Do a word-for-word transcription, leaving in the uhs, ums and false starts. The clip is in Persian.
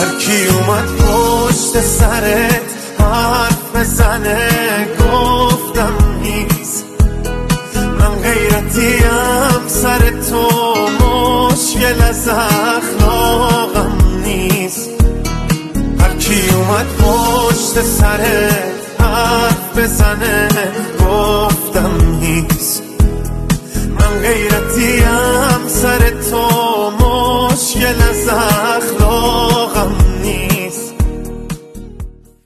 هر کی اومد پشت سرت حرف بزنه گفتم نیست، من غیرتیم سر تو مشکل از اخلاقم نیست. هر کی اومد پشت سرت حرف بزنه گفتم نیست، من غیرتیم سر تو